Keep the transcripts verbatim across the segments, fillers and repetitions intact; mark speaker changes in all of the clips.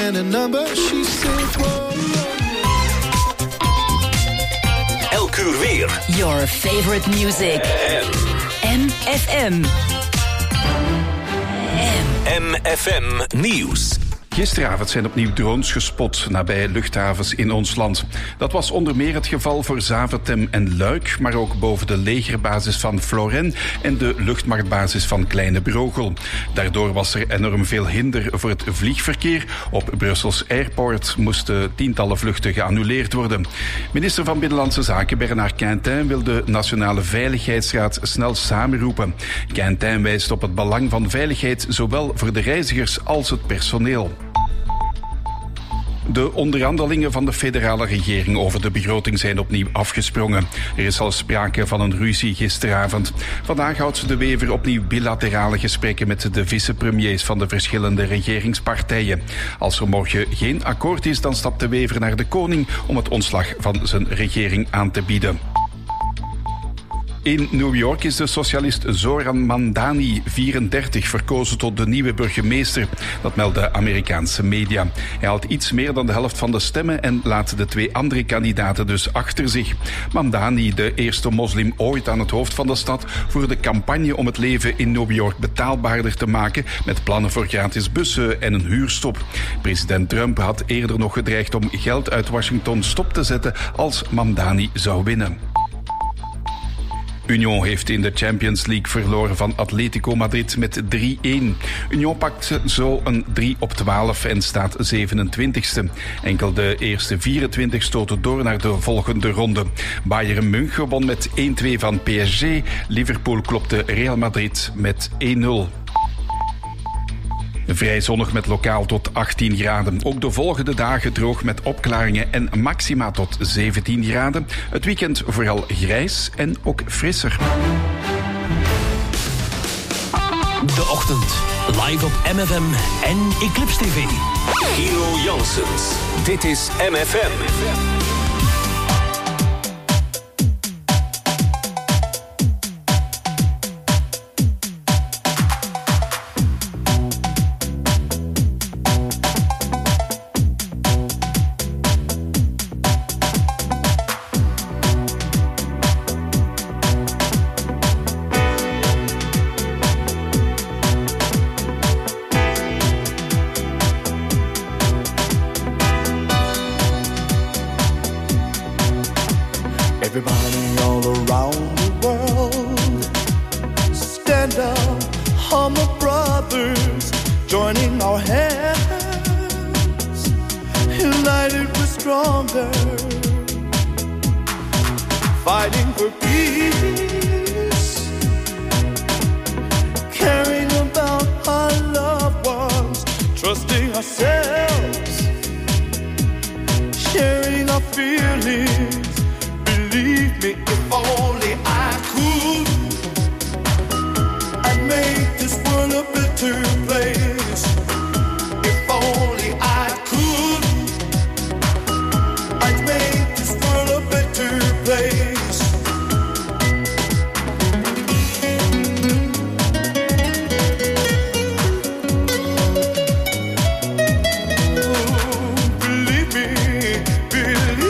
Speaker 1: and a number. She said, whoa.
Speaker 2: Elk uur weer.
Speaker 3: Your favorite music. M F M.
Speaker 2: M F M Nieuws.
Speaker 4: Gisteravond zijn opnieuw drones gespot nabij luchthavens in ons land. Dat was onder meer het geval voor Zaventem en Luik, maar ook boven de legerbasis van Floren en de luchtmachtbasis van Kleine Brogel. Daardoor was er enorm veel hinder voor het vliegverkeer. Op Brussels Airport moesten tientallen vluchten geannuleerd worden. Minister van Binnenlandse Zaken Bernard Quintin wil de Nationale Veiligheidsraad snel samenroepen. Quintin wijst op het belang van veiligheid zowel voor de reizigers als het personeel. De onderhandelingen van de federale regering over de begroting zijn opnieuw afgesprongen. Er is al sprake van een ruzie gisteravond. Vandaag houdt de Wever opnieuw bilaterale gesprekken met de vicepremiers van de verschillende regeringspartijen. Als er morgen geen akkoord is, dan stapt de Wever naar de koning om het ontslag van zijn regering aan te bieden. In New York is de socialist Zoran Mamdani, vierendertig, verkozen tot de nieuwe burgemeester. Dat melden Amerikaanse media. Hij haalt iets meer dan de helft van de stemmen en laat de twee andere kandidaten dus achter zich. Mamdani, de eerste moslim ooit aan het hoofd van de stad, voerde campagne om het leven in New York betaalbaarder te maken met plannen voor gratis bussen en een huurstop. President Trump had eerder nog gedreigd om geld uit Washington stop te zetten als Mamdani zou winnen. Union heeft in de Champions League verloren van Atletico Madrid met drie-een. Union pakt zo een drie op twaalf en staat zevenentwintigste. Enkel de eerste vierentwintig stoten door naar de volgende ronde. Bayern München won met één-twee van P S G. Liverpool klopte Real Madrid met één-nul. Vrij zonnig met lokaal tot achttien graden. Ook de volgende dagen droog met opklaringen en maxima tot zeventien graden. Het weekend vooral grijs en ook frisser.
Speaker 2: De ochtend. Live op M F M en Eclipse T V. Gino Janssens. Dit is M F M.
Speaker 1: Everybody all around the world, stand up, humble brothers, joining our hands, united we're stronger, fighting for peace, caring about our loved ones, trusting ourselves, sharing our feelings. Believe me, if only I could, I'd make this world a better place. If only I could, I'd make this world a better place. Oh, believe me, believe.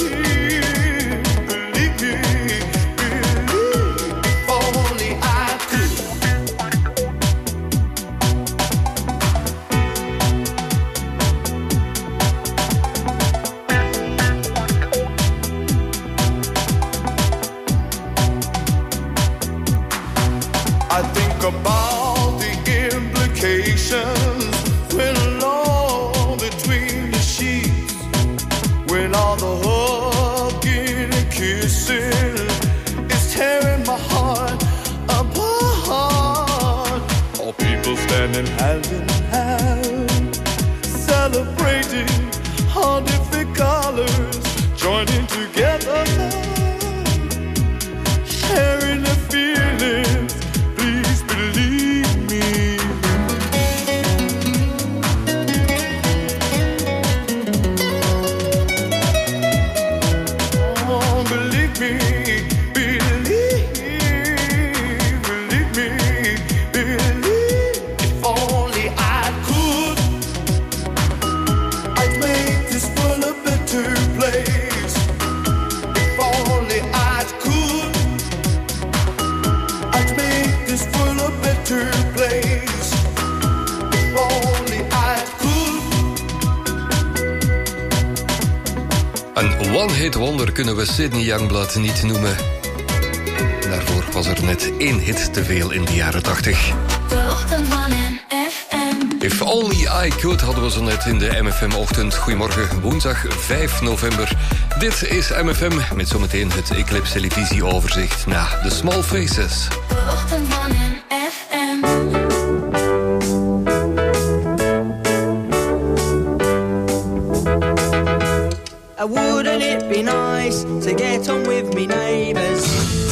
Speaker 1: About the implications when alone between the sheets, when all the hugging and kissing is tearing my heart apart. All people standing hand in hand, celebrating all different colors, joining together, sharing the feelings. Please believe me. Oh, believe me, believe, believe me, believe. If only I
Speaker 5: One-hit wonder kunnen we Sydney Youngblood niet noemen. Daarvoor was er net één hit te veel in de jaren tachtig.
Speaker 3: De ochtend van M F M.
Speaker 5: If Only I Could hadden we zo net in de M F M-ochtend. Goedemorgen, woensdag vijf november. Dit is M F M met zometeen het Eclipse televisieoverzicht na The Small Faces.
Speaker 3: De ochtend van M F M.
Speaker 6: Wouldn't it be nice to get on with me neighbours?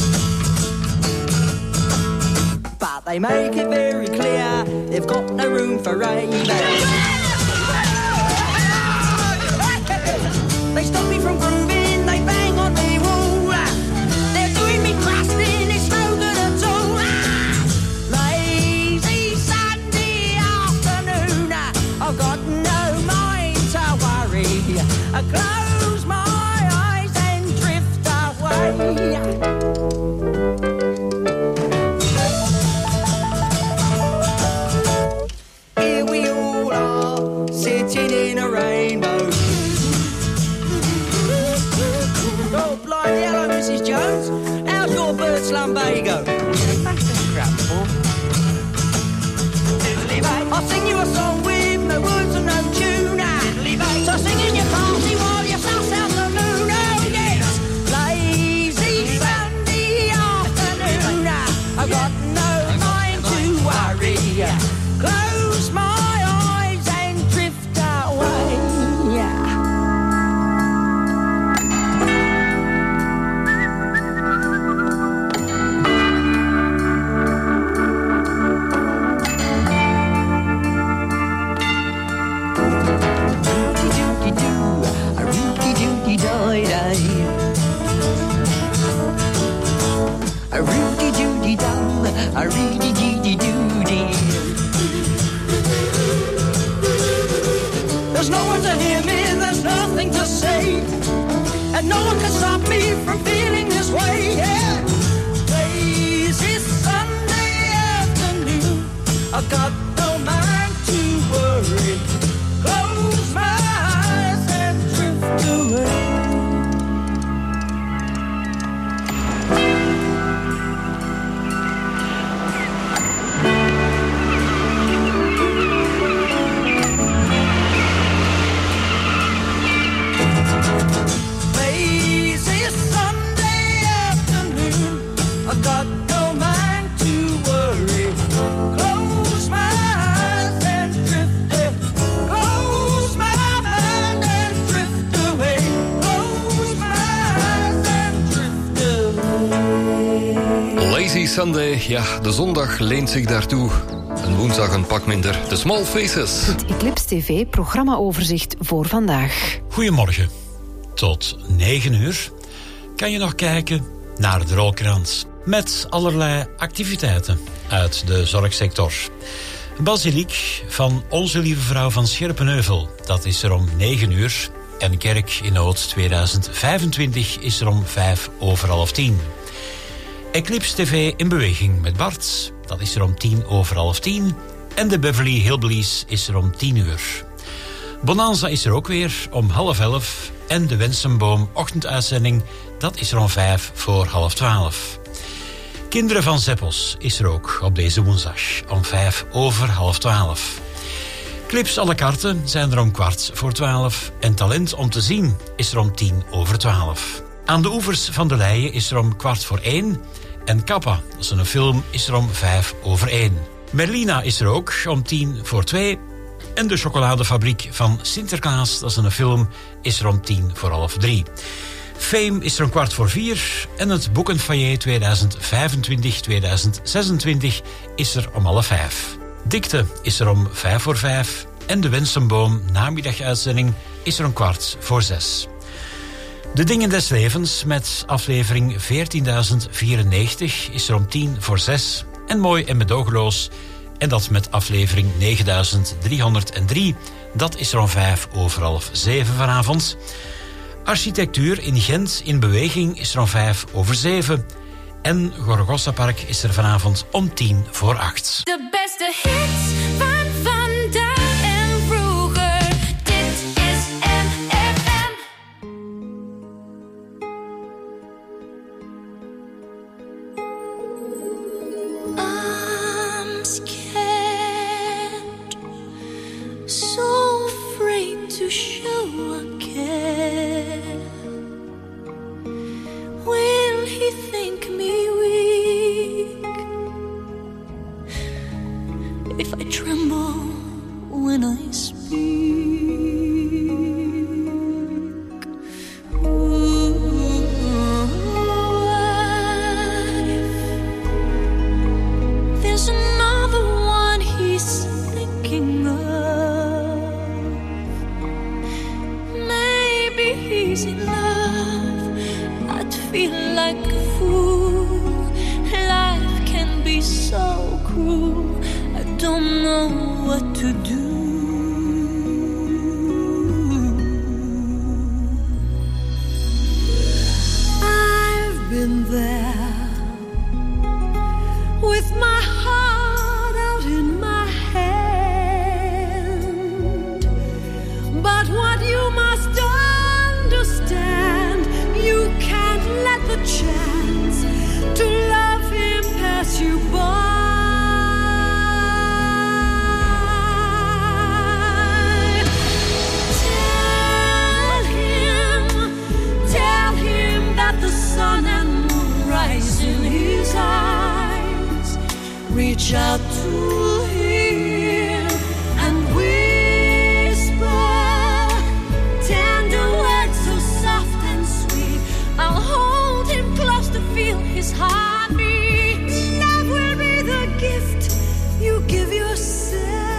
Speaker 6: But they make it very clear they've got no room for ravers. They stop me from grooving, they bang on me wall. They're doing me crusting, it's no good at all. Lazy Sunday afternoon, I've got no mind to worry. I close my eyes and drift away. Here we all are, sitting in a rainbow. Oh, blimey, hello, Missus Jones. How's your bird's lumbago? I'll sing you a song with no words and no tune. So sing in your party while you suss out the moon. Oh yes, lazy Sunday afternoon. I've got no mind to worry. Close my eyes and drift away. A rooty doody dum, a reedy deedy doody. There's no one to hear me, there's nothing to say, and no one can stop me from feeling this way. Yeah, lazy Sunday afternoon, I've got no mind to worry. Close my eyes and drift away.
Speaker 5: Sunday, ja, de zondag leent zich daartoe. Een woensdag een pak minder. The Small Faces.
Speaker 7: Het Eclipse T V programmaoverzicht voor vandaag.
Speaker 8: Goedemorgen. Tot negen uur kan je nog kijken naar de rolkrans. Met allerlei activiteiten uit de zorgsector. Basiliek van Onze Lieve Vrouw van Scherpenheuvel. Dat is er om negen uur. En Kerk in Nood tweeduizend vijfentwintig is er om vijf over half tien. Eclipse T V in beweging met Bart. Dat is er om tien over half tien. En de Beverly Hillbillies is er om tien uur. Bonanza is er ook weer om half elf. En de Wensenboom ochtenduitzending, dat is er om vijf voor half twaalf. Kinderen van Zeppels is er ook op deze woensdag om vijf over half twaalf. Clips à la carte zijn er om kwart voor twaalf. En Talent om te zien is er om tien over twaalf. Aan de oevers van de Leie is er om kwart voor één. En Kappa, dat is een film, is er om vijf over één. Merlina is er ook om tien voor twee. En de chocoladefabriek van Sinterklaas, dat is een film, is er om tien voor half drie. Fame is er om kwart voor vier. En het Boekenfoyer tweeduizend vijfentwintig tweeduizend zesentwintig is er om half vijf. Dikte is er om vijf voor vijf. En de Wensenboom namiddaguitzending is er om kwart voor zes. De Dingen des Levens met aflevering veertienduizend vierennegentig is er om tien voor zes. En Mooi en Medogeloos. En dat met aflevering negenduizend driehonderddrie. Dat is er om vijf over half zeven vanavond. Architectuur in Gent in beweging is er om vijf over zeven. En Gorgossa Park is er vanavond om tien voor acht.
Speaker 3: De beste hits van vandaag en vroeger. Dit is M F M.
Speaker 9: feel like a fool. Life can be so cruel. I don't know what to do. I've been there with my heart out in my hand. But what you must understand, you can't let the chance to love him pass you by. Tell him, tell him that the sun and moon rise in his eyes. Reach out to him and whisper tender words so soft and sweet. I'll hold him close to feel his heartbeat. Love will be the gift you give yourself.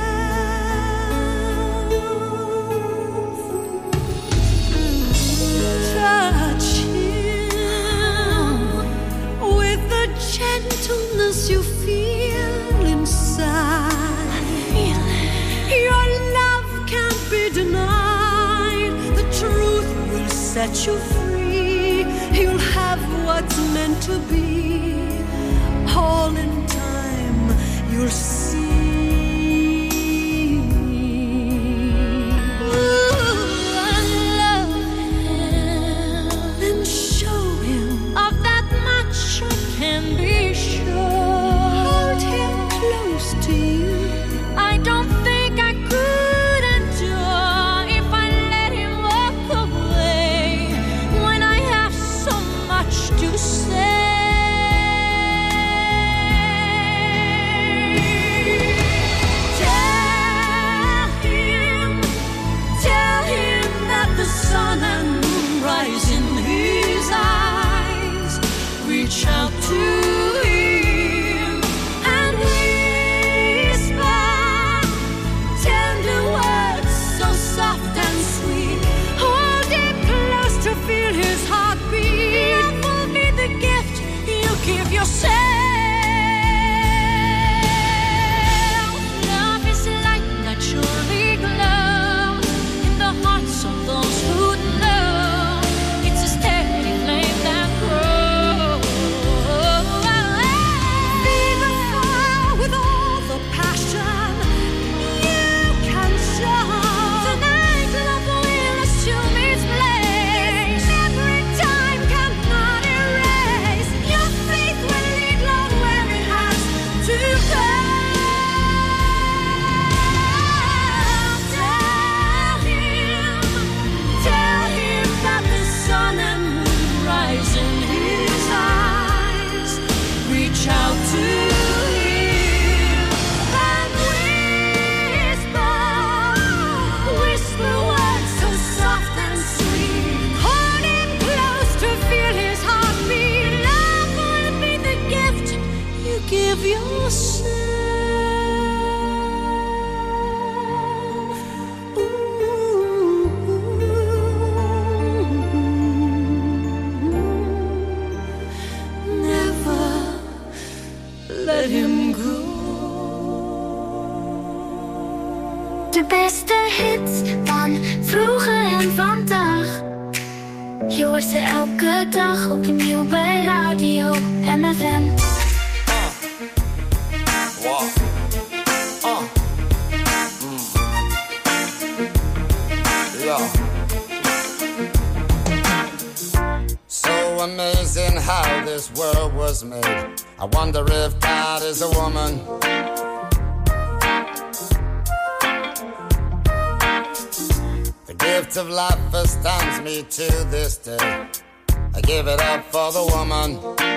Speaker 9: Touch him with the gentleness you feel inside. Your love can't be denied. The truth will set you free. You'll have what's meant to be. All in time you'll see. Ooh, I love him. Then show him of that much I can be sure. Hold him close to you. I don't think I could endure if I let him walk away when I have so much to say. Tell him, tell him that the sun and moon rise in his eyes. Reach out to him and whisper tender words so soft and sweet. Hold him close to feel his heartbeat. Love will be the gift you give yourself. Love is light that surely glows in the hearts of those who know. It's a steady flame that grows. Feed the fire with all the passion you can show. Tonight love will assume its place. Every time cannot erase. Your faith will lead Lord where it has to go. Tell him, tell him that the sun and moon rise in his eyes. Reach out to him and whisper, whisper words so soft and sweet. Hold him close to feel his heartbeat. Love will be the gift you give yourself. Never let him go.
Speaker 10: De beste hits van vroeger en vandaag. Je hoort ze elke dag opnieuw bij Radio M F M.
Speaker 11: So amazing how this world was made. I wonder if God is a woman. The gift of life astounds me to this day. I give it up for the woman.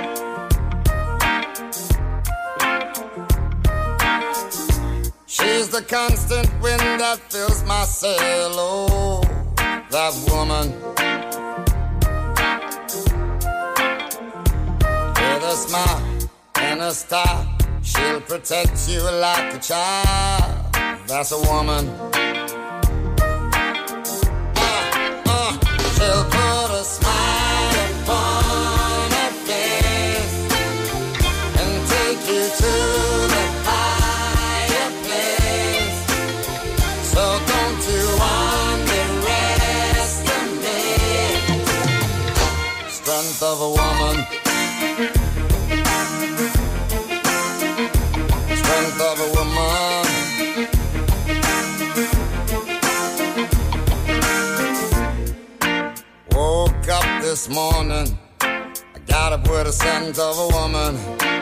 Speaker 11: She's the constant wind that fills my sail. Oh, that woman. With a smile and a star, she'll protect you like a child. That's a woman. Uh, uh, she'll put a smile upon this morning. I got up with the scent of a woman.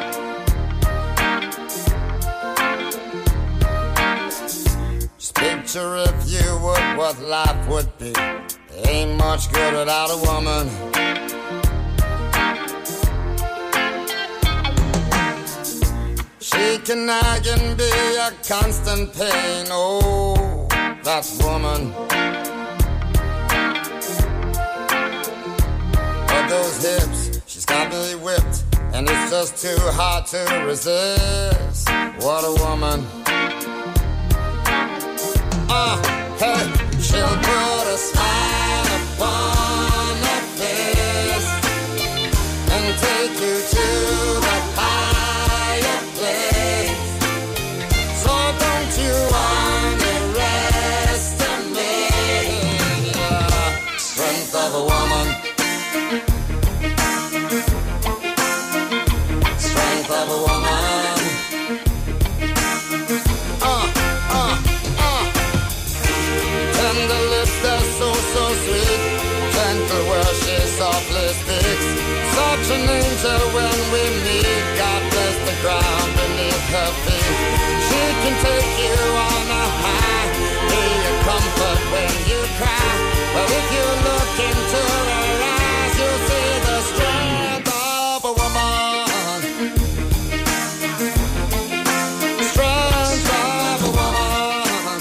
Speaker 11: Just picture if you would what life would be. Ain't much good without a woman. She can nag and be a constant pain. Oh, that woman. But those hips, she's got me whipped, and it's just too hard to resist. What a woman. Ah, uh, hey, she'll put a smile upon her face and take you to the higher place. So don't you underestimate the strength of a woman. Strength of a woman. Uh, uh, uh. Tender lips, they're so, so sweet. Gentle where she softly speaks. Such an angel when we meet. God bless the ground beneath her feet. She can take you on a high, be a comfort when you cry. But if you look into her eyes, you'll see the strength of a woman. Strength of a woman.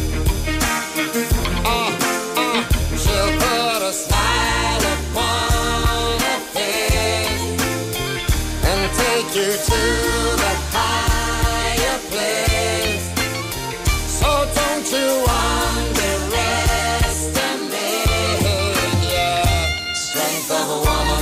Speaker 11: Uh, uh, she'll put a smile upon her face and take you to the higher place. So don't you underestimate the strength of a woman.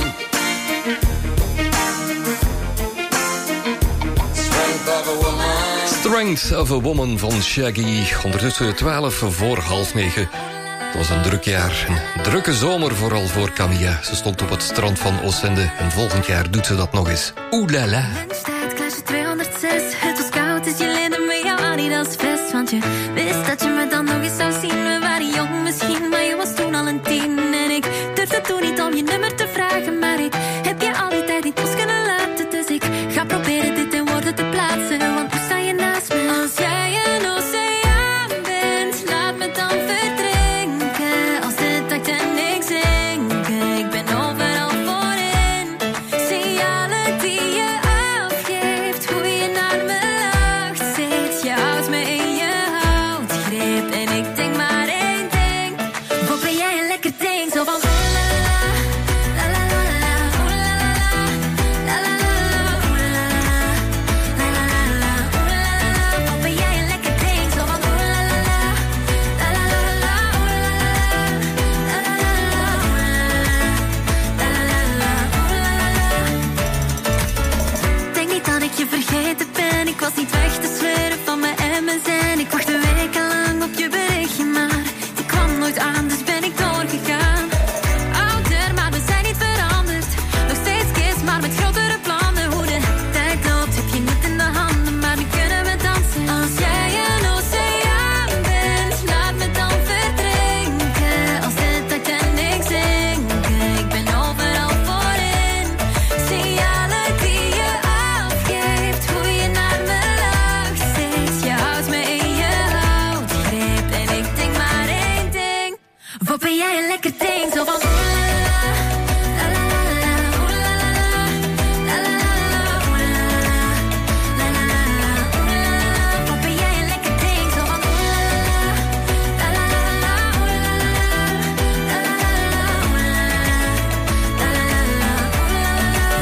Speaker 11: Strength of a woman.
Speaker 5: Strength of a Woman van Shaggy. Ondertussen twaalf voor half negen. Het was een druk jaar, een drukke zomer vooral voor Camilla. Ze stond op het strand van Oostende en volgend jaar doet ze dat nog eens. Oeh la la.
Speaker 12: Staat klasje tweehonderdzes. Het was koud, dus je leende me jouw Adidas vest. Want je wist dat je me dan nog eens zou zien. We waren jong misschien, maar je was toen al een tien. En ik durfde toen niet om je nummer te vragen. Maar ik heb je al die tijd niet los kunnen laten. Dus ik ga proberen dit in woorden te plaatsen. Want nu sta je naast me. Als jij een oceaan bent, laat me dan verdrinken. Als de takt en ik zinken, ik ben overal voorin. Signalen die je afgeeft, hoe je naar me lacht. Zit je houdt me in je houtgreep. En ik denk maar één ding. Wat ben jij een lekker ding. Zo van oeh la la la, la la la la, oeh la la la, la la la la, oeh la la la, la la la, oeh la la la. Wat ben jij een lekker ding. Zo van oeh la la la, la la la la, oeh la la la, la la la la, oeh la la la, la la la la, oeh la la la. Denk niet dat ik je vergeten ben. Ik was niet weg te zweren van mijn M S N. Ik wachtte wekenlang op je berichtje, maar die kwam nooit aan, dus ben ik doorgegaan. Ouder, maar we zijn niet veranderd. Nog steeds kids, maar met grotere plannen. Hoe de tijd loopt, heb je niet in de handen, maar nu kunnen we dansen. Als jij een oceaan bent, laat me dan verdrinken. Als de takt en ik zinken, ik ben overal voorin. Signalen die je afgeeft, hoe je naar me lacht. Steeds, je houdt me in je houtgreep. En ik denk maar één ding. Wat ben jij een lekker ding. Zo van oeh la la la, la la la, oeh la la la, la la la la, oeh la la la, la la la la, oeh la la la. Wat ben jij een lekker ding. Zo van oeh la la la, la la la la, oeh la la la, la la la la, oeh la la la, la la la la, oeh la la la.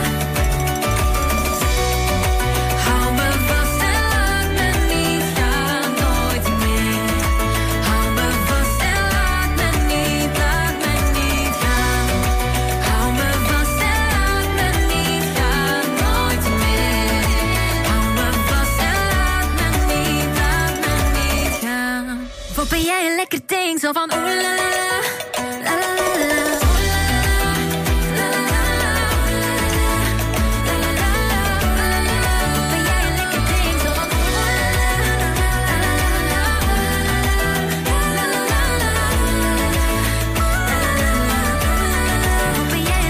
Speaker 12: Hou me vast en laat me niet gaan, nooit meer. Hou me vast en laat me niet, laat me niet gaan. Hou me vast en laat me niet gaan, nooit meer. Hou me vast en laat me niet, laat me niet gaan. Wat ben jij een lekker ding. Zo van oeh la la la, la la la la, oeh la la la, la la la la, oeh la la la, la la la la, oeh la la la. Wat ben jij een lekker ding. Zo van oeh la la la, la la la la, oeh la la la, la la la la, oeh la la la, la la la la, oeh la la la. Wat ben jij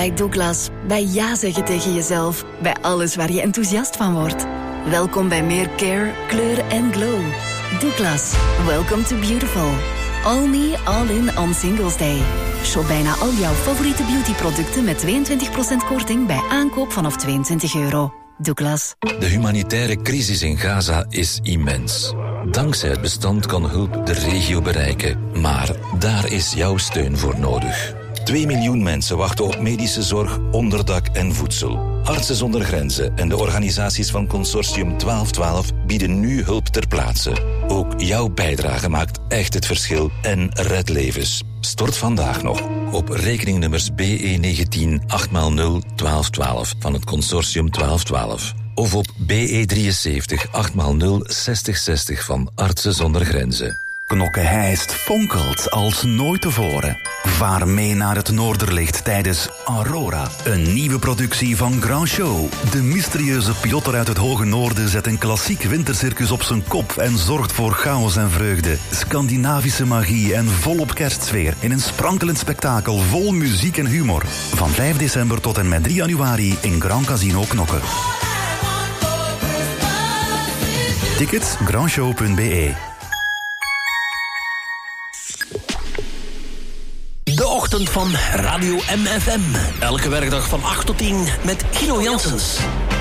Speaker 3: bij Douglas. Bij ja zeggen tegen jezelf. Bij alles waar je enthousiast van wordt. Welkom bij meer care, kleur en glow. Douglas, welcome to beautiful. All me, all in on Singles Day. Shop bijna al jouw favoriete beautyproducten met tweeëntwintig procent korting bij aankoop vanaf tweeëntwintig euro. Douglas.
Speaker 13: De humanitaire crisis in Gaza is immens. Dankzij het bestand kan hulp de regio bereiken. Maar daar is jouw steun voor nodig. Twee miljoen mensen wachten op medische zorg, onderdak en voedsel. Artsen zonder Grenzen en de organisaties van Consortium twaalf twaalf bieden nu hulp ter plaatse. Ook jouw bijdrage maakt echt het verschil en redt levens. Stort vandaag nog op rekeningnummers B E negentien acht nul twaalf twaalf van het Consortium twaalf twaalf. Of op B E drieënzeventig acht nul zestig zestig van Artsen zonder Grenzen.
Speaker 14: Knokke-Heist fonkelt als nooit tevoren. Vaar mee naar het Noorderlicht tijdens Aurora. Een nieuwe productie van Grand Show. De mysterieuze piloter uit het hoge noorden zet een klassiek wintercircus op zijn kop en zorgt voor chaos en vreugde. Scandinavische magie en volop kerstsfeer in een sprankelend spektakel vol muziek en humor. Van vijf december tot en met drie januari in Grand Casino Knokke. Tickets grandshow punt b e.
Speaker 2: De ochtend van Radio M F M. Elke werkdag van acht tot tien met Guido Janssens.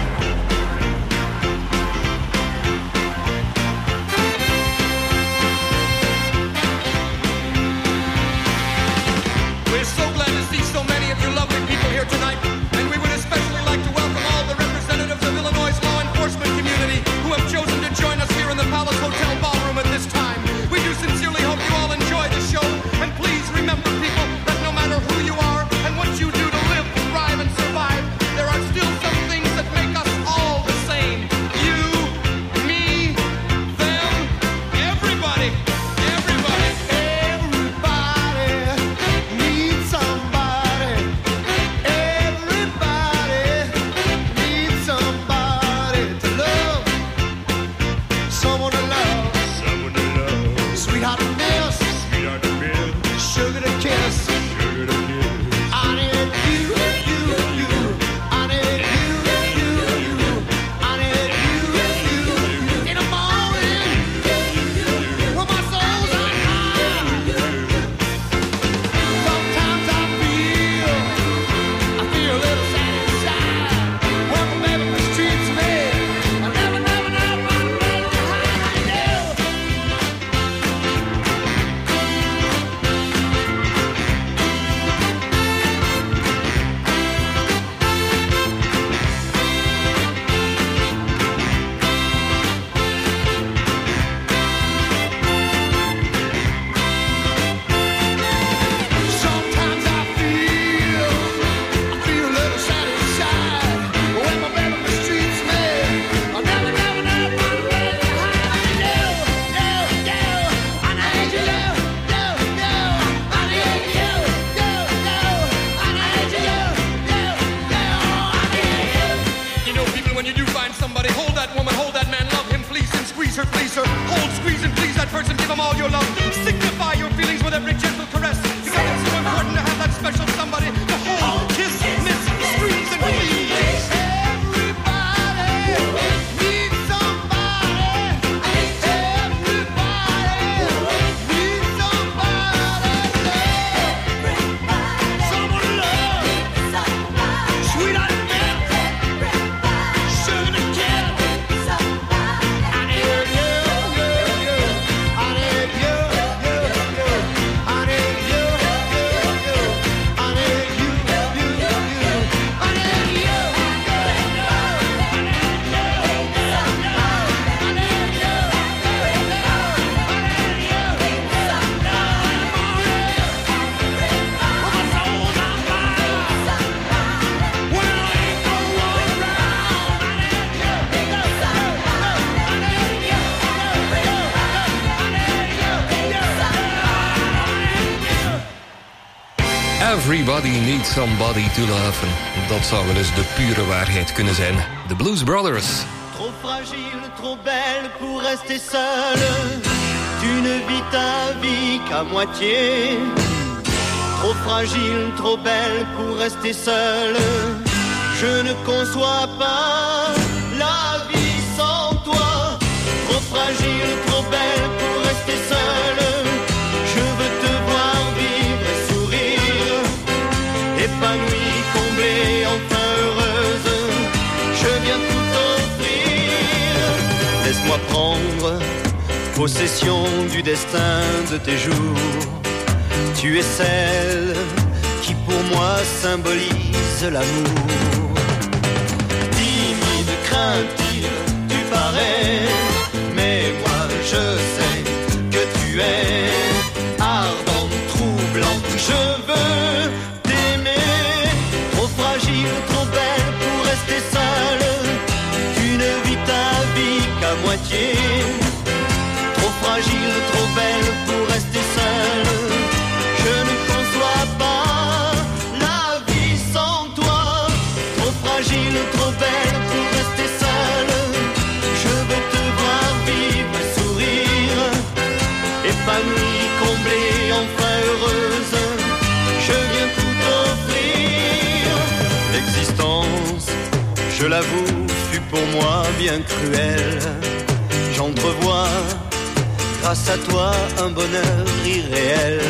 Speaker 15: We're so glad to see so many of you lovely people here tonight. And we would especially like to welcome all the representatives of Illinois' law enforcement community who have chosen to join us here in the Palace Hotel ballroom at this time. We do sincerely hope you all enjoy the show. And please remember, people, that no matter who you are and what you do to live, thrive, and survive, there are still some things that make us all the same. You, me, them, everybody. Everybody. Everybody needs somebody. Everybody needs somebody to love. Someone to love. Someone to love. Sweetheart to miss. Sweetheart to miss. Sugar to kiss. Sugar to kiss. I need you, you, you. I need you, you, you. I need you, you, you. In the morning, when my soul's on fire. Sometimes I feel, I feel a little sad inside. When my baby mistreats me, I never, never, never want to make it hide. Sometimes I feel, I feel a little sad inside. When my baby mistreats me, I never, never, never want to make it hide. No, no, no, I need you, no, no, no, I need you, no, no, I need you, no, no, I need you. You know, people, when you do find somebody, hold that woman, hold that man, love him, please, and squeeze her, please her. Hold, squeeze, and please that person, give him all your love. Signify your feelings with every gentle caress. Because it's so important to have that special somebody to hold, kiss, miss, squeeze, and please. Everybody needs somebody. Everybody needs somebody. Someone to love. Sweetheart to miss. Sugar to kiss. I need you, you, you. I need you, you, you. I need you, you, you. I need you, you, you. I need you,
Speaker 5: Everybody needs somebody to love. Dat zou wel eens de pure waarheid kunnen zijn. De Blues Brothers.
Speaker 16: Trop fragile, trop belle pour rester seule. Tu ne vis ta vie qu'à moitié. Trop fragile, trop belle pour rester seule. Je ne conçois pas la vie sans toi. Trop fragile, trop belle pour rester seule. Je veux te voir vivre et sourire, épanouie, comblée, enfin heureuse. Je viens tout offrir. Laisse-moi prendre possession du destin de tes jours. Tu es celle qui pour moi symbolise l'amour. Timide, craintive, tu parais, mais moi je sais que tu es ardente, troublante. Je veux t'aimer, trop fragile, trop belle pour rester seule. Tu ne vis ta vie qu'à moitié. Trop fragile, trop belle pour rester seule. Je ne conçois pas la vie sans toi. Trop fragile, trop belle pour rester seule. Je veux te voir vivre et sourire, épanouie, comblée, enfin heureuse. Je viens tout offrir. L'existence, je l'avoue, fut pour moi bien cruelle. J'entrevois, grâce à toi, un bonheur irréel.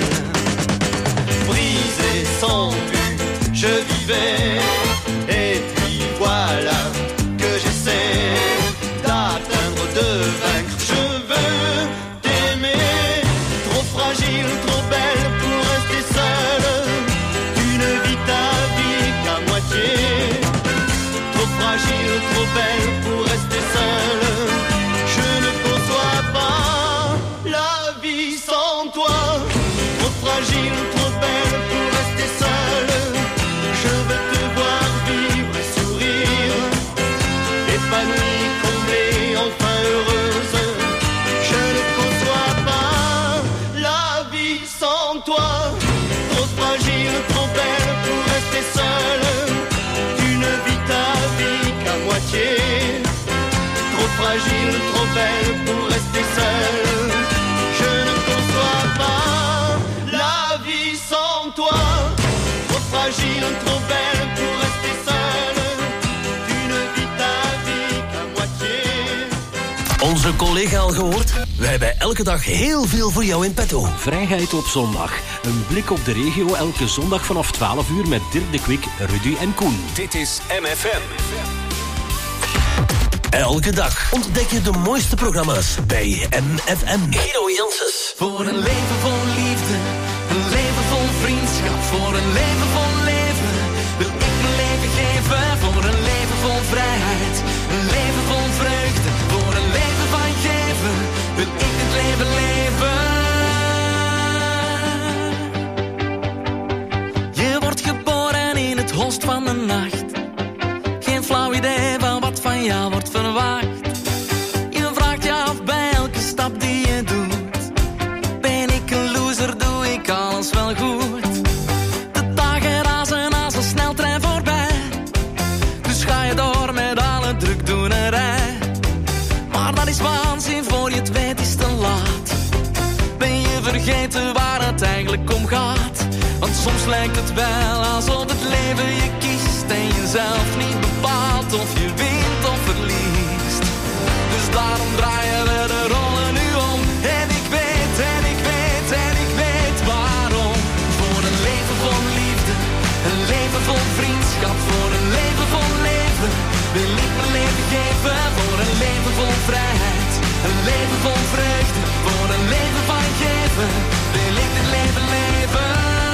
Speaker 16: Brisé, sans but, je vivais. Et puis voilà que j'essaie d'atteindre, de vaincre. Je veux t'aimer, trop fragile, trop belle pour rester seule. Tu ne vis ta vie qu'à moitié. Trop fragile, trop belle pour rester seule. Je ne conçois pas la vie sans toi. Trop fragile, trop belle pour rester seule. Je veux te voir vivre et sourire, épanouie, comblée, enfin heureuse. Je ne conçois pas la vie sans toi. Trop fragile, trop belle pour rester seule. Tu ne vis ta vie qu'à moitié. Trop fragile, trop belle pour rester seule. Je ne conçois pas la vie sans toi. Trop fragile, trop belle pour rester seule. Tu ne vis ta vie qu'à moitié.
Speaker 2: Onze collega al gehoord? We hebben elke dag heel veel voor jou in petto.
Speaker 17: Vrijheid op zondag. Een blik op de regio elke zondag vanaf twaalf uur met Dirk de Kwik, Rudy en Koen.
Speaker 2: Dit is M F M. Elke dag ontdek je de mooiste programma's bij M F M. Guido Janssens.
Speaker 18: Voor een leven vol liefde, een leven vol vriendschap. Voor een leven vol leven wil ik mijn leven geven. Voor een leven vol vrijheid, een leven vol vreugde. Voor een leven van geven wil ik het leven leven. Je wordt geboren in het holst van de nacht. Geen flauw idee van wat van jou wordt verwacht. Je vraagt je af bij elke stap die je doet. Ben ik een loser, doe ik alles wel goed? De dagen razen als een sneltrein voorbij. Dus ga je door met alle drukdoenerij. Maar dat is waanzin, voor je het weet is te laat. Ben je vergeten waar het eigenlijk om gaat? Want soms lijkt het wel alsof het leven je kiest en je zelf niet bepaalt of je wint of verliest. Dus daarom draaien we de rollen nu om. En ik weet, en ik weet, en ik weet waarom. Voor een leven vol liefde, een leven vol vriendschap. Voor een leven vol leven wil ik mijn leven geven. Voor een leven vol vrijheid, een leven vol vreugde. Voor een leven van geven wil ik dit leven leven.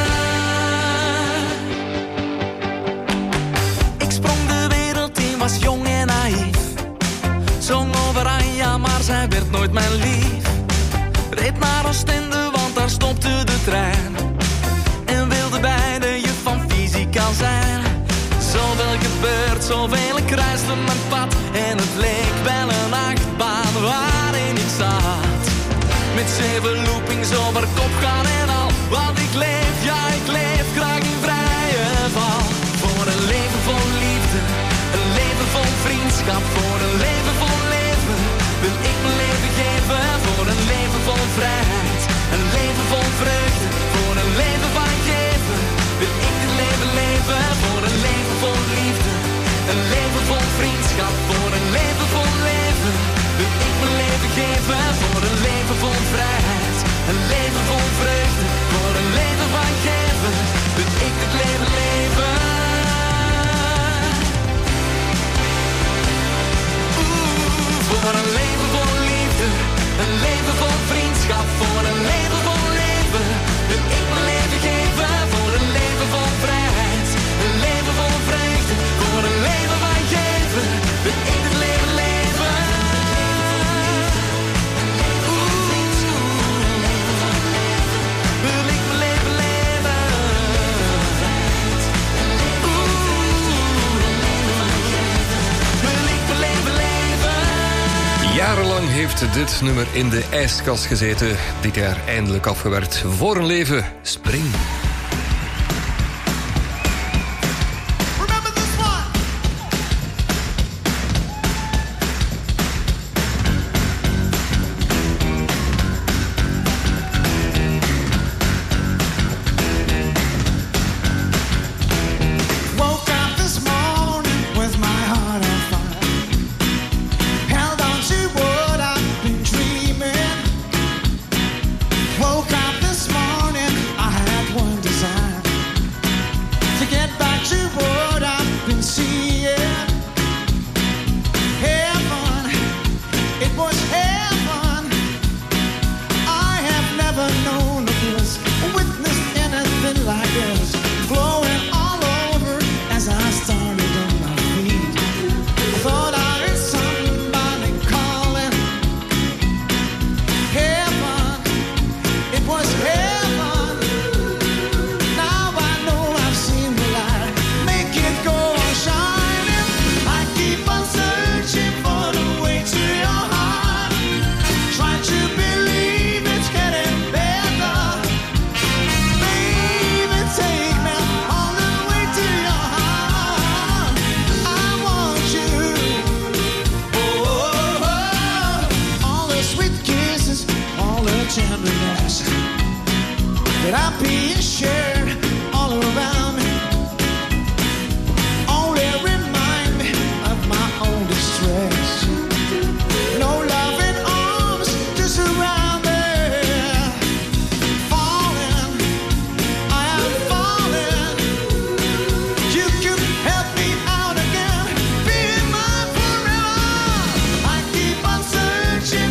Speaker 18: Was jong en naïef, zong over Anja, maar zij werd nooit mijn lief. Reed naar Oostende, want daar stopte de trein. En wilde bij de juf van fysica zijn. Zoveel gebeurt, zoveel kruiste mijn pad. En het leek wel een achtbaan waarin ik zat. Met zeven loopings over kop gaan en al. Want ik leef, ja ik leef graag in vrije val. Voor een leven vol liefde, een leven vol vriendschap. Voor een leven vol leven wil ik mijn leven geven. Voor een leven vol vrijheid, een leven vol vreugde. Voor een leven van geven
Speaker 5: heeft dit nummer in de ijskast gezeten. Dit jaar eindelijk afgewerkt. Voor een leven, Spring.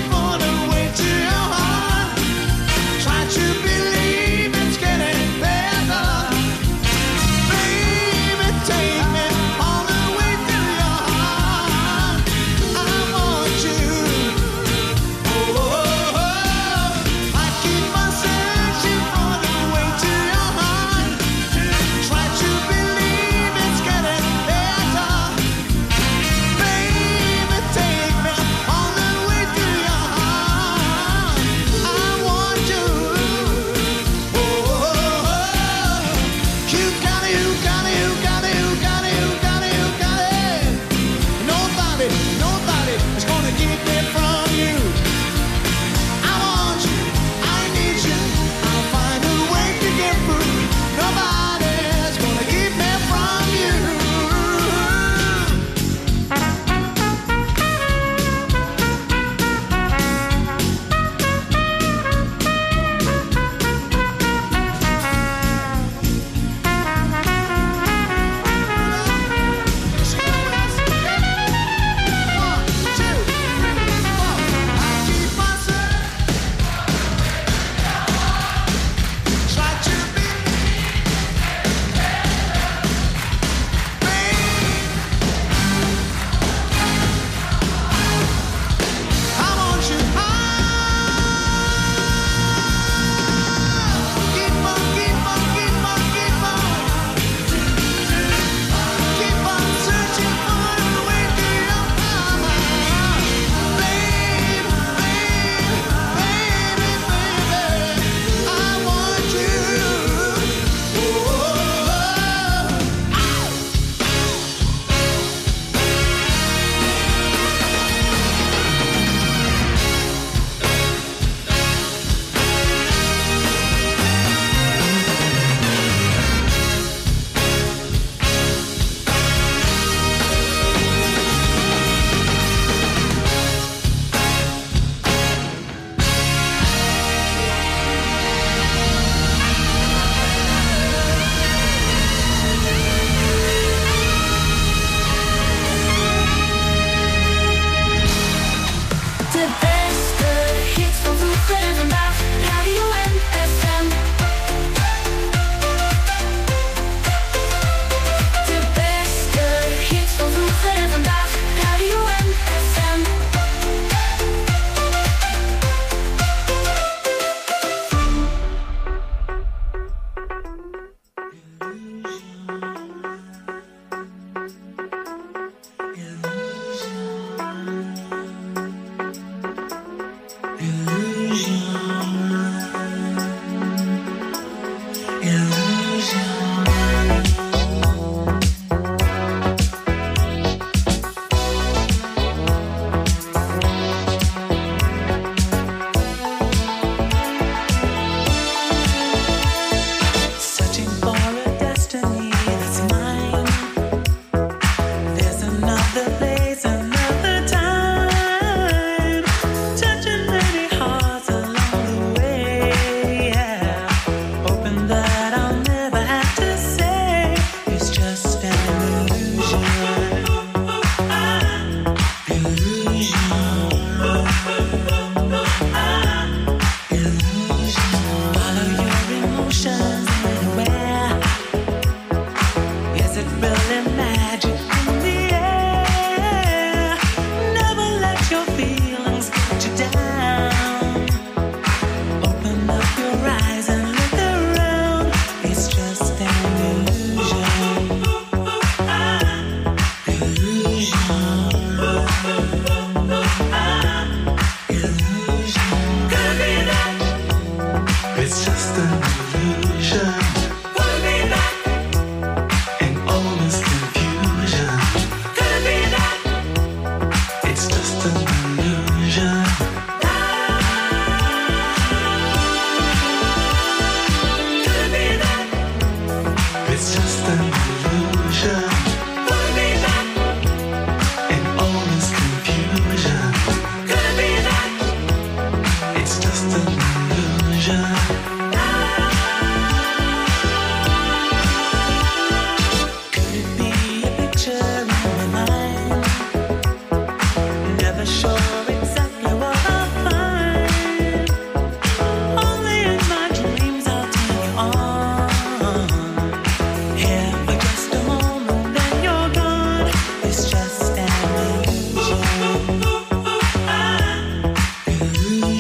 Speaker 15: Try to believe it's getting better.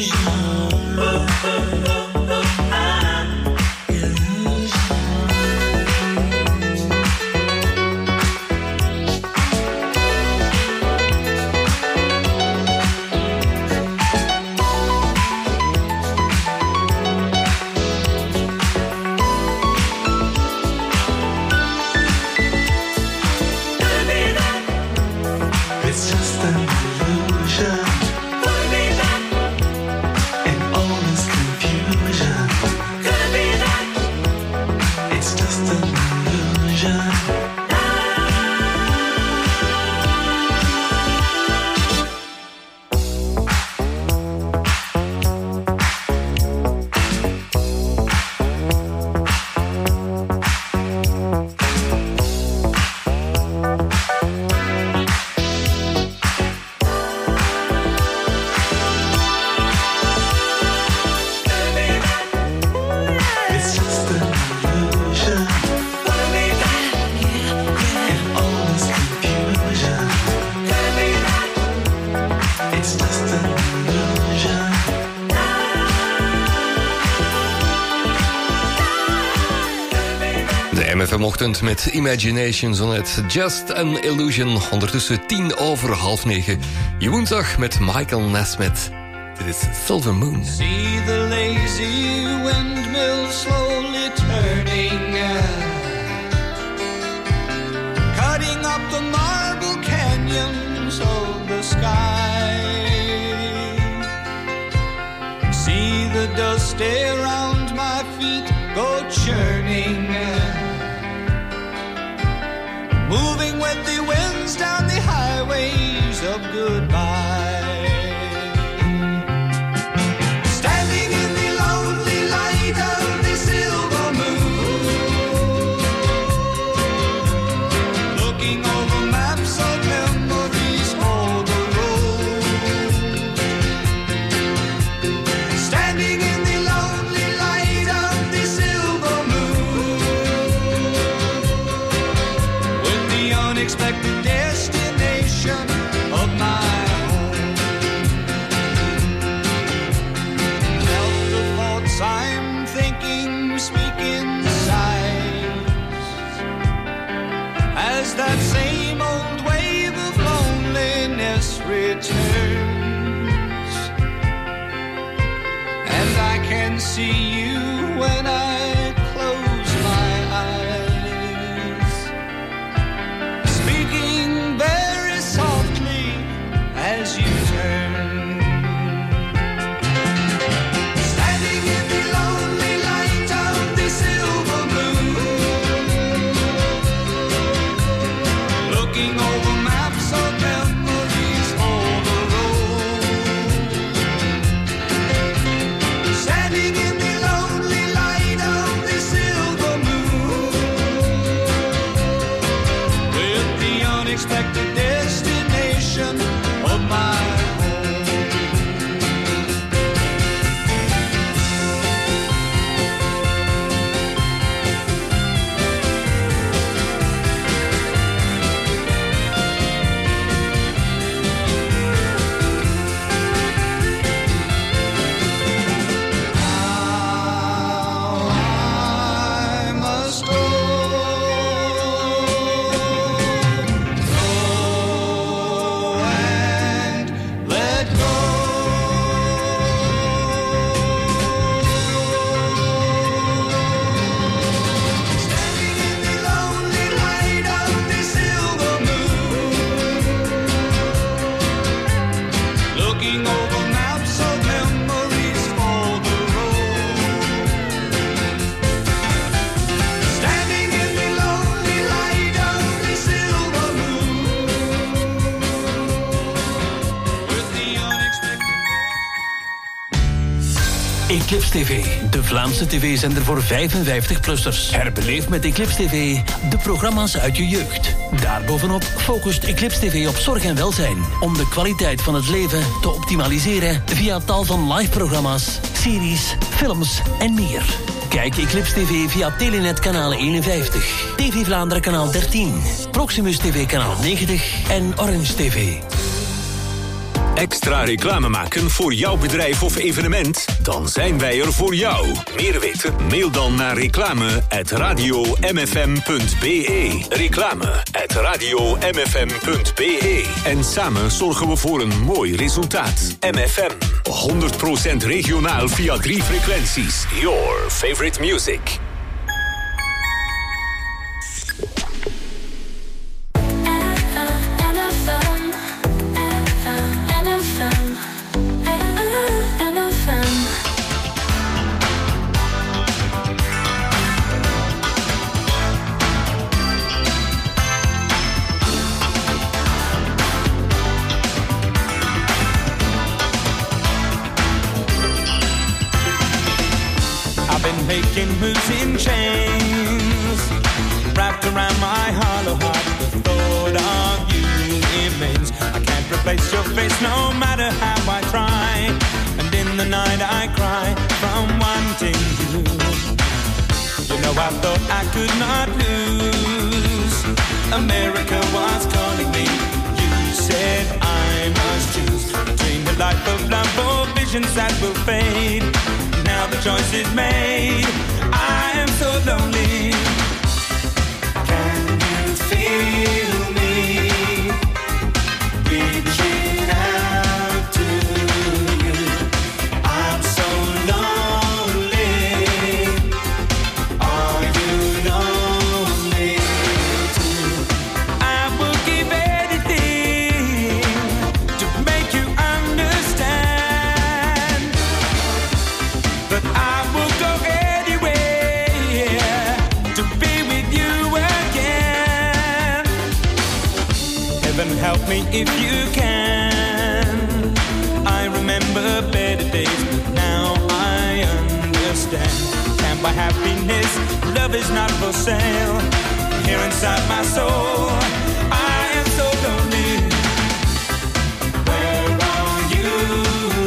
Speaker 5: Vanochtend met Imaginations on it. Just an Illusion. Ondertussen tien over half negen. Je woensdag met Michael Nesmith. Dit is Silver Moon.
Speaker 16: See the lazy windmill slowly turning, cutting up the marble canyons of the sky. See the dust around my feet go churning, moving with the winds down the highways of goodbye. Standing in the lonely light of the silver moon, looking over maps of memories all the road. Standing in the lonely light of the silver moon, unexpected destination of my home. Felt the thoughts I'm thinking speak in sighs, as that same old wave of loneliness returns, and I can see you when I close my eyes, speaking very softly as you turn. Standing in the lonely light of the silver moon, looking over maps of memories all the road. Standing in the lonely light of the silver moon, with the unexpected destination of my
Speaker 2: Eclipse T V, de Vlaamse tv-zender voor vijfenvijftig-plussers. Herbeleef met Eclipse T V de programma's uit je jeugd. Daarbovenop focust Eclipse T V op zorg en welzijn, om de kwaliteit van het leven te optimaliseren via tal van live-programma's, series, films en meer. Kijk Eclipse T V via Telenet kanaal eenenvijftig, T V Vlaanderen kanaal dertien, Proximus T V kanaal negentig en Orange T V.
Speaker 19: Extra reclame maken voor jouw bedrijf of evenement? Dan zijn wij er voor jou. Meer weten? Mail dan naar reclame at radio m f m punt b e. Reclame at radio m f m punt b e. En samen zorgen we voor een mooi resultaat. M F M. honderd procent regionaal via drie frequenties. Your favorite music.
Speaker 20: Making moves in chains, wrapped around my hollow heart. The thought of you remains. I can't replace your face no matter how I try. And in the night I cry from wanting you. You know I thought I could not lose. America was calling me. You said I must choose between the life of love or visions that will fade. Now the choice is made. I am so lonely. Can you feel me reaching out to you? I'm so lonely. Are you lonely too? I will give anything to make you understand. But I will go anywhere to be with you again. Heaven help me if you can. I remember better days, but now I understand. Can't buy happiness, love is not for sale. Here inside my soul, I am so lonely. Where are you?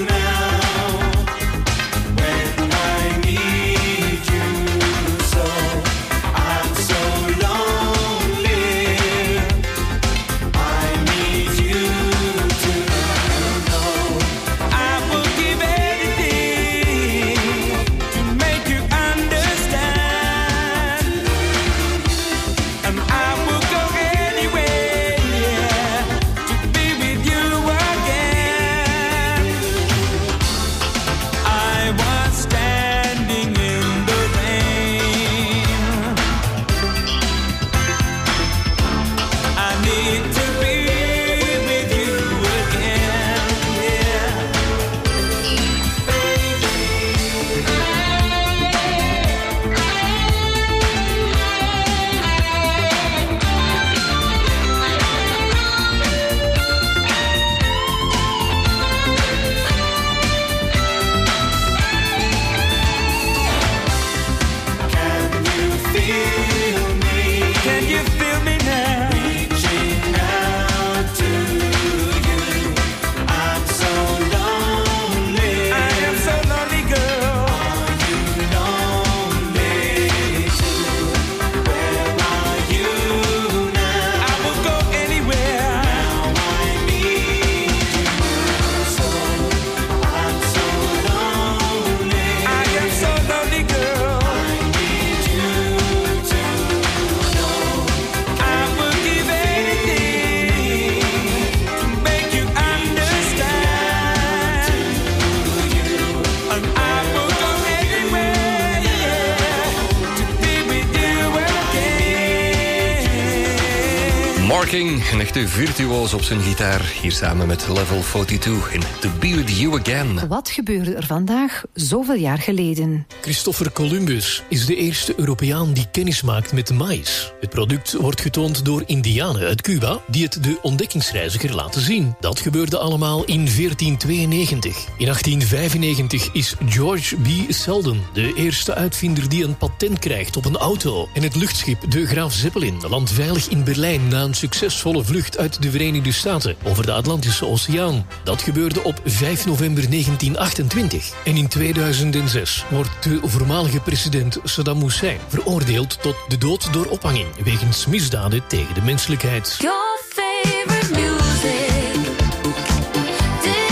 Speaker 5: Een echte virtuoos op zijn gitaar. Hier samen met Level tweeënveertig in To Be With You Again.
Speaker 7: Wat gebeurde er vandaag zoveel jaar geleden?
Speaker 21: Christopher Columbus is de eerste Europeaan die kennis maakt met maïs. Het product wordt getoond door Indianen uit Cuba die het de ontdekkingsreiziger laten zien. Dat gebeurde allemaal in veertien tweeënnegentig. In achttien vijfennegentig is George B. Selden de eerste uitvinder die een patent krijgt op een auto. En het luchtschip de Graaf Zeppelin landt veilig in Berlijn na een succesvolle vlucht uit de Verenigde Staten over de Atlantische Oceaan. Dat gebeurde op vijf november negentien achtentwintig. En in tweeduizend zes wordt de voormalige president Saddam Hussein veroordeeld tot de dood door ophanging wegens misdaden tegen de menselijkheid.
Speaker 12: Your favorite music.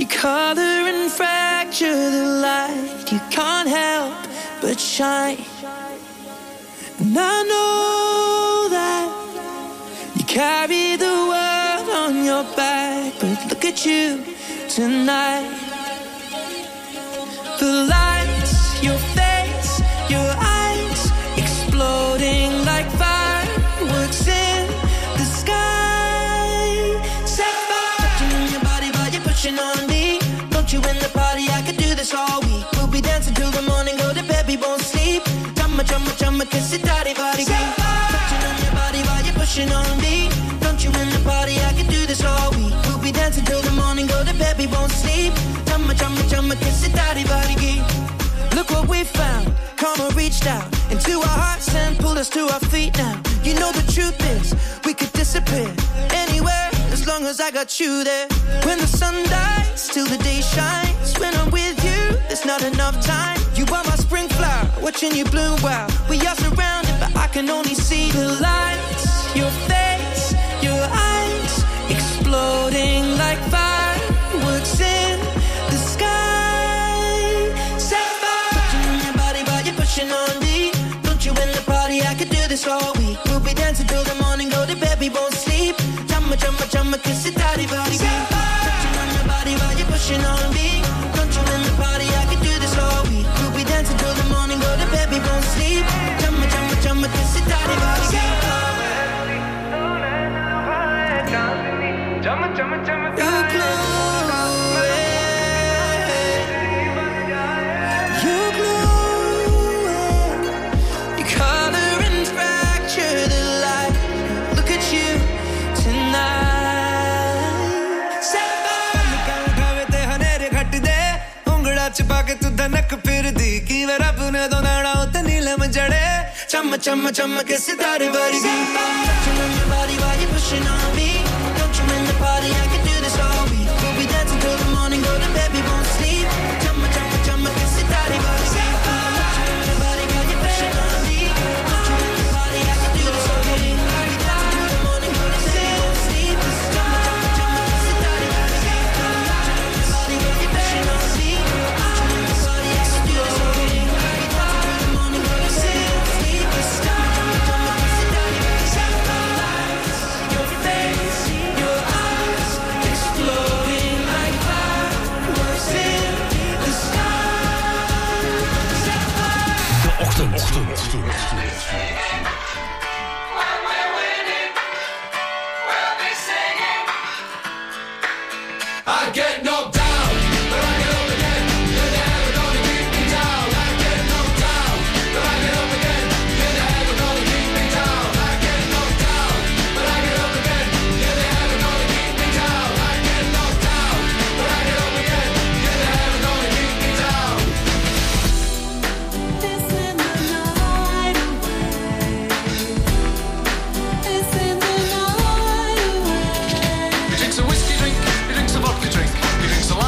Speaker 6: You color and fracture the light. You can't help but shine. And I know that you carry the world on your back, but look at you tonight. The lights, your face, your eyes, exploding like fireworks in the sky. Set fire, touching on your body while you're pushing on me. Don't you in the party? I could do this all week. We'll be dancing till the morning, go to bed, we won't sleep. Chumma, chumma, chumma, kiss it, daddy, body, touching on your body while you're pushing on me. Don't you in the party? I could do this all week. We'll be dancing till the morning, go to bed, we won't sleep. Chumma, chumma, chumma, kiss it, daddy, body, look what we found. Karma reached out into our hearts and pulled us to our feet now. You know the truth is, we could disappear anywhere as long as I got you there. When the sun dies, till the day shines. When I'm with you, there's not enough time. You are my spring flower, watching you bloom wild. We are surrounded, but I can only see the lights. Your face, your eyes, exploding like fireworks in the sky. Set fire, touching on your body while you're pushing on me. Don't you in the party? I could do this all week. We'll be dancing till the morning, go to bed, we won't sleep. Chumma, chumma, chumma, kiss it, daddy, body. Touching on your body while you're pushing on me. Don't you in the party? I could do this all week. We'll be dancing till the morning, go to bed, we won't sleep. Chumma, chumma, chumma, kiss it, daddy, body. Chumma, chumma, chumma, you glue, you color and fracture the light. Look at you tonight. Set fire.
Speaker 4: छुपा के तू धनक फिर दी की वे रब ने दो नाड़ा उते नीलम जड़े चम चम चम के सितारे वर्गी
Speaker 6: Touching on your body while you're pushing on me. Don't you in the party? I could do this all week. We'll be dancing till the morning, go to bed, we won't sleep. Chumma, chumma, chumma, kiss it, daddy, body. Touching on your body while you're pushing on me. Don't you in the party? I could do this all week. We'll be dancing till the morning, go to bed, we won't sleep. Chumma, chumma, chumma, kiss it, daddy, body. Touching on your body while you're pushing on me. Don't you in the party? I could do this all week. We'll be dancing till the morning, go to bed, we won't sleep. Chumma, chumma, chumma, kiss it, daddy, body. Your face, your eyes, exploding like fireworks in the sky.
Speaker 2: De ochtend.
Speaker 1: I get knocked down, but I get up again. You're never gonna keep me down. I get knocked down, but I get up again. You're never gonna keep me down. I get knocked down, but I get up again. You're never gonna keep me down. I get knocked down, but I get up again. You're never gonna keep me down.
Speaker 9: It's in the night away. It's in the night away.
Speaker 1: He drinks a whiskey drink, he drinks a vodka drink, he drinks a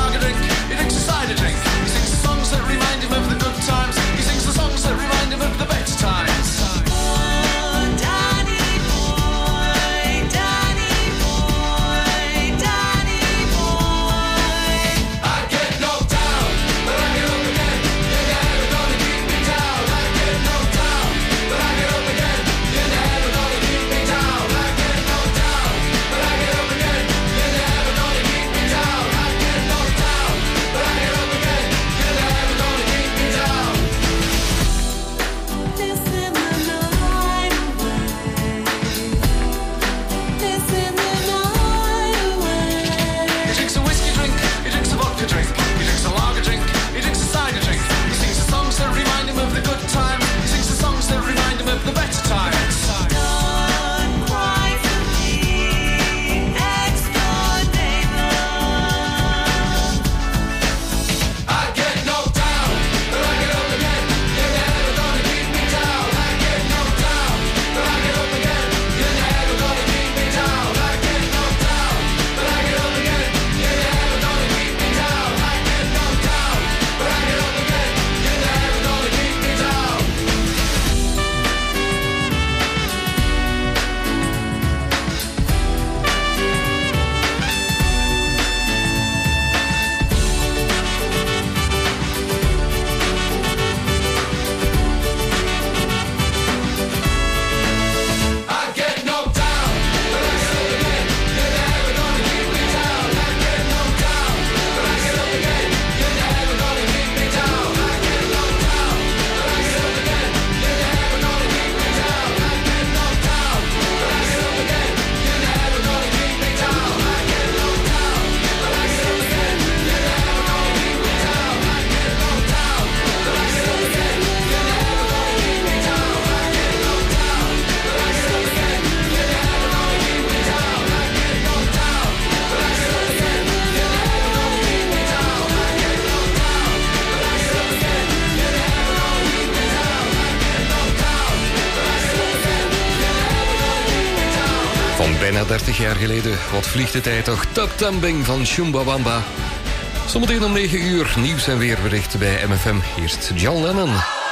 Speaker 5: dertig jaar geleden. Wat vliegt de tijd toch? Tap Tambing van Chumbawamba. Zometeen om negen uur nieuws en weerbericht bij M F M. Eerst John Lennon.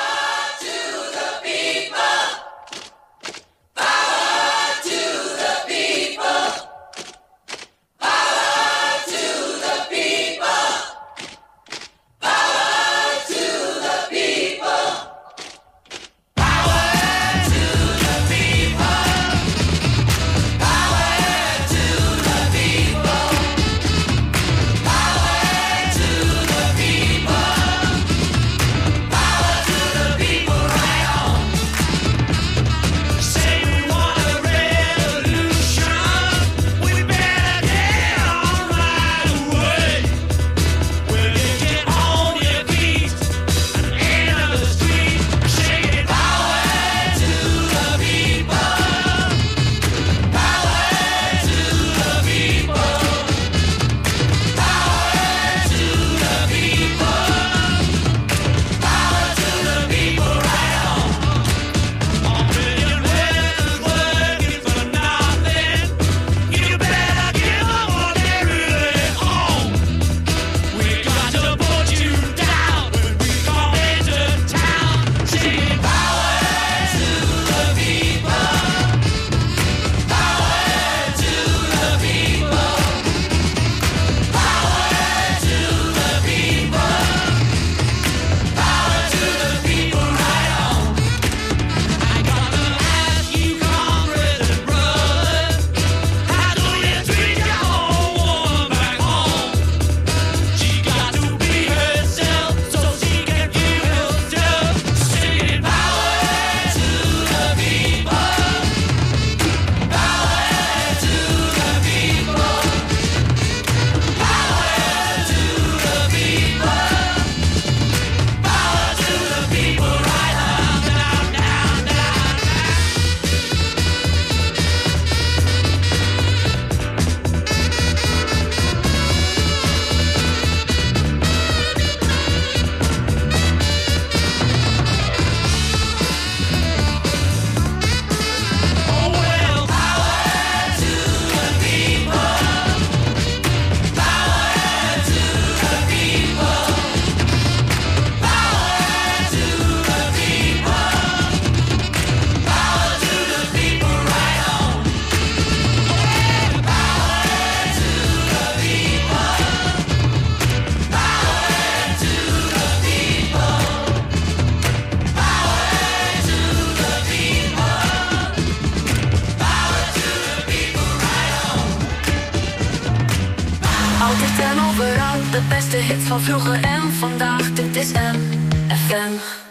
Speaker 12: De beste hits van vroeger en vandaag, dit is M F M.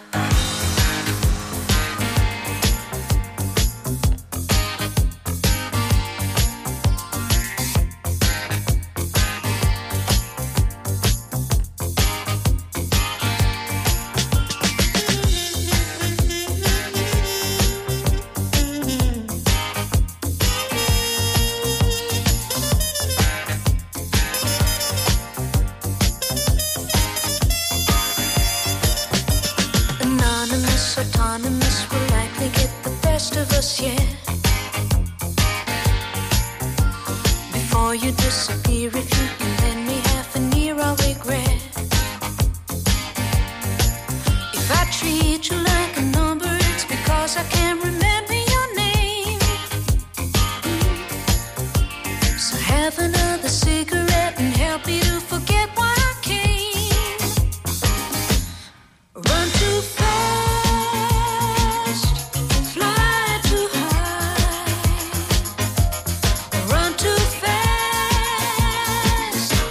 Speaker 10: Autonomous will likely get the best of us, yeah. Before you disappear, if you